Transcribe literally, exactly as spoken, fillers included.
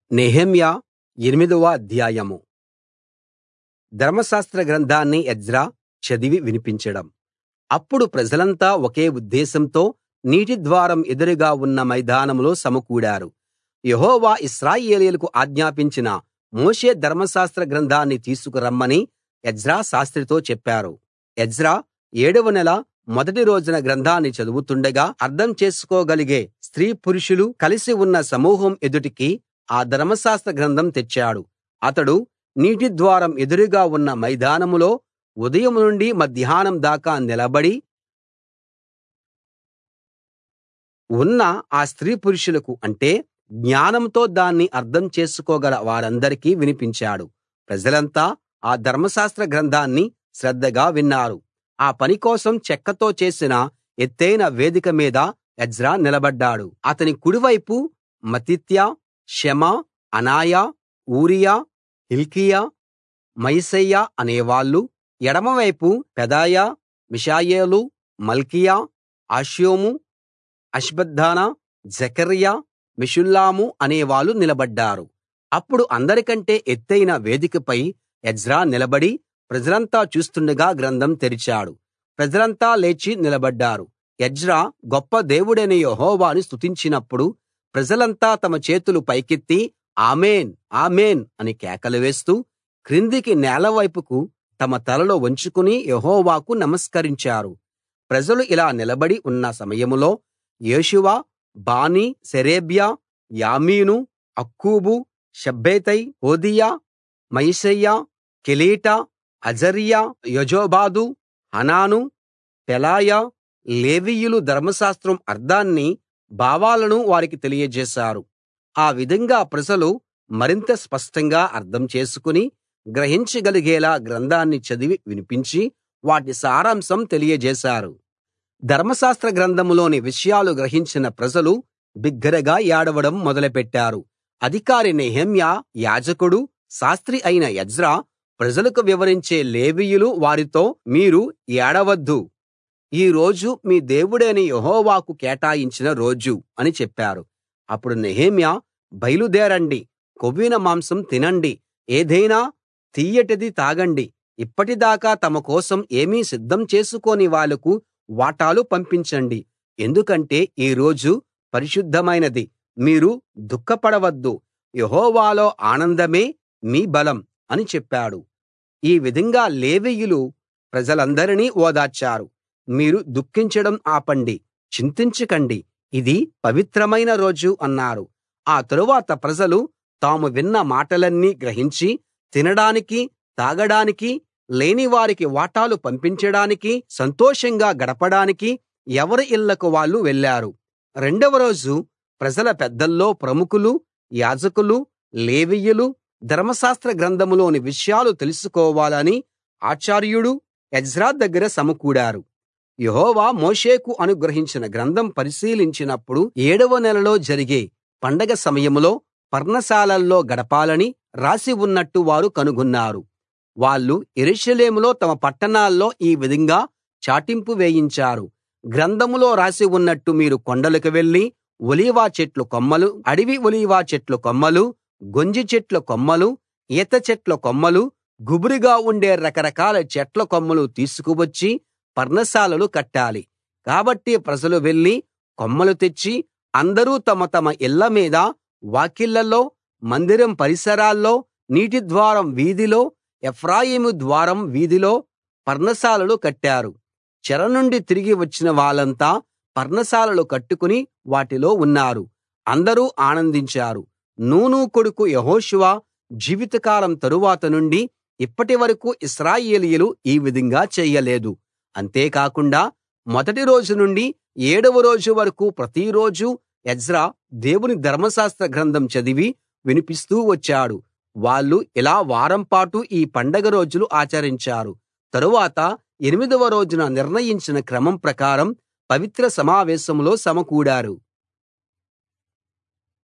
నెహెమ్యా ఎనిమిదవ అధ్యాయం. ధర్మశాస్త్ర గ్రంథాన్ని ఎజ్రా చదివి వినిపించడం. అప్పుడు ప్రజలంతా ఒకే ఉద్దేశంతో నీటి ద్వారం ఎదురుగా ఉన్న మైదానంలో సమకూడారు. యెహోవా ఇశ్రాయేలీయులకు ఆజ్ఞాపించిన మోషే ధర్మశాస్త్ర గ్రంథాన్ని తీసుకురమ్మని ఎజ్రా శాస్త్రితో చెప్పారు. ఎజ్రా ఏడవ నెల మొదటి రోజున గ్రంథాన్ని చదువుతుండగా అర్థం చేసుకోగలిగే స్త్రీ పురుషులు కలిసి ఉన్న సమూహం ఎదుటికి ఆ ధర్మశాస్త్ర గ్రంథం తెచ్చాడు. అతడు నీటి ద్వారం ఎదురుగా ఉన్న మైదానంలో ఉదయం నుండి మధ్యాహ్నం దాకా నిలబడి ఉన్న ఆ స్త్రీ పురుషులకు, అంటే జ్ఞానంతో దాన్ని అర్థం చేసుకోగల వారందరికీ వినిపించాడు. ప్రజలంతా ఆ ధర్మశాస్త్ర గ్రంథాన్ని శ్రద్ధగా విన్నారు. ఆ పని కోసం చెక్కతో చేసిన ఎత్తయిన వేదిక మీద ఎజ్రా నిలబడ్డాడు. అతని కుడివైపు మత్తిత్యా, షెమా, అనాయా, ఊరియా, హిల్కీయా, మయశేయా అనేవాళ్ళు, ఎడమవైపు పెదాయా, మిషాయేలు, మల్కీయా, హషూము, అష్బద్దానా, జెకర్యా, మెషుల్లాము అనేవాళ్ళు నిలబడ్డారు. అప్పుడు అందరికంటే ఎత్తయిన వేదికపై ఎజ్రా నిలబడి ప్రజలంతా చూస్తుండగా గ్రంథం తెరిచాడు. ప్రజలంతా లేచి నిలబడ్డారు. ఎజ్రా గొప్ప దేవుడైన యెహోవాను స్తుతించినప్పుడు ప్రజలంతా తమ చేతులు పైకెత్తి ఆమేన్ ఆమేన్ అని కేకలు వేస్తూ క్రిందికి నేలవైపుకు తమ తలలు వంచుకుని యెహోవాకు నమస్కరించారు. ప్రజలు ఇలా నిలబడి ఉన్న సమయంలో Jeshua, Bani, Sherebiah, Jamin, Akkub, Shabbethai, Hodiah, Maaseiah, Kelita, Azariah, Jozabad, Hanan, Pelaiah, లేవీయులు ధర్మశాస్త్రం అర్థాన్ని, భావాలను వారికి తెలియజేశారు. ఆ విధంగా ప్రజలు మరింత స్పష్టంగా అర్థం చేసుకుని గ్రహించగలిగేలా గ్రంథాన్ని చదివి వినిపించి వాటి సారాంశం తెలియజేశారు. ధర్మశాస్త్ర గ్రంథంలోని విషయాలు గ్రహించిన ప్రజలు బిగ్గరగా ఏడవడం మొదలుపెట్టారు. అధికారి నెహెమ్యా, యాజకుడు, శాస్త్రి అయిన ఎజ్రా ప్రజలకు వివరించే లేవీయులు వారితో, మీరు ఏడవద్దు, ఈ రోజు మీ దేవుడైన యెహోవాకు కేటాయించిన రోజు అని చెప్పారు. అప్పుడు నెహెమ్యా, బయలుదేరండి, కొవ్విన మాంసం తినండి, ఏదైనా తియ్యటిది తాగండి, ఇప్పటిదాకా తమ కోసం ఏమీ సిద్ధం చేసుకోని వాళ్లకు వాటాలు పంపించండి, ఎందుకంటే ఈ రోజు పరిశుద్ధమైనది, మీరు దుఃఖపడవద్దు, యెహోవాలో ఆనందమే మీ బలం అని చెప్పాడు. ఈ విధంగా లేవీయులు ప్రజలందరినీ ఓదార్చారు. మీరు దుఃఖించడం ఆపండి, చింతించకండి, ఇది పవిత్రమైన రోజు అన్నారు. ఆ తరువాత ప్రజలు తాము విన్న మాటలన్నీ గ్రహించి తినడానికి, తాగడానికి, లేని వారికి వాటాలు పంపించడానికి, సంతోషంగా గడపడానికి ఎవరి ఇళ్ళకు వాళ్ళు వెళ్ళారు. రెండవ రోజు ప్రజల పెద్దల్లో ప్రముఖులు, యాజకులు, లేవీయులు ధర్మశాస్త్ర గ్రంథంలోని విషయాలు తెలుసుకోవాలని ఆచార్యుడు ఎజ్రా దగ్గర సమకూడారు. యెహోవా మోషేకు అనుగ్రహించిన గ్రంథం పరిశీలించినప్పుడు ఏడవ నెలలో జరిగే పండగ సమయంలో పర్ణశాలల్లో గడపాలని రాసి ఉన్నట్టు వారు కనుగొన్నారు. వాళ్ళు యెరూషలేములో తమ పట్టణాల్లో ఈ విధంగా చాటింపు వేయించారు: గ్రంథంలో రాసి ఉన్నట్టు మీరు కొండలకు వెళ్లి ఒలీవ చెట్ల కొమ్మలు, అడవి ఒలీవ చెట్ల కొమ్మలు, గొంజి చెట్ల కొమ్మలు, ఈత చెట్ల కొమ్మలు, గుబురుగా ఉండే రకరకాల చెట్ల కొమ్మలు తీసుకువచ్చి పర్ణశాలలు కట్టాలి. కాబట్టి ప్రజలు వెళ్లి కొమ్మలు తెచ్చి అందరూ తమ తమ ఇళ్ళ మీద, వాకిళ్లలో, మందిరం పరిసరాల్లో, నీటి ద్వారం వీధిలో, ఎఫ్రాయిము ద్వారం వీధిలో పర్ణశాలలు కట్టారు. చెర నుండి తిరిగి వచ్చిన వాళ్ళంతా పర్ణశాలలు కట్టుకుని వాటిలో ఉన్నారు. అందరూ ఆనందించారు. నూను కొడుకు యెహోషువ జీవితకాలం తరువాత నుండి ఇప్పటి వరకూ ఇశ్రాయేలీయులు ఈ విధంగా చేయలేదు. అంతేకాకుండా మొదటి రోజు నుండి ఏడవ రోజు వరకూ ప్రతిరోజూ ఎజ్రా దేవుని ధర్మశాస్త్ర గ్రంథం చదివి వినిపిస్తూ వచ్చాడు. వాళ్ళు ఇలా వారం పాటు ఈ పండగ రోజులు ఆచరించారు. తరువాత ఎనిమిదవ రోజున నిర్ణయించిన క్రమం ప్రకారం పవిత్ర సమావేశంలో సమకూడారు.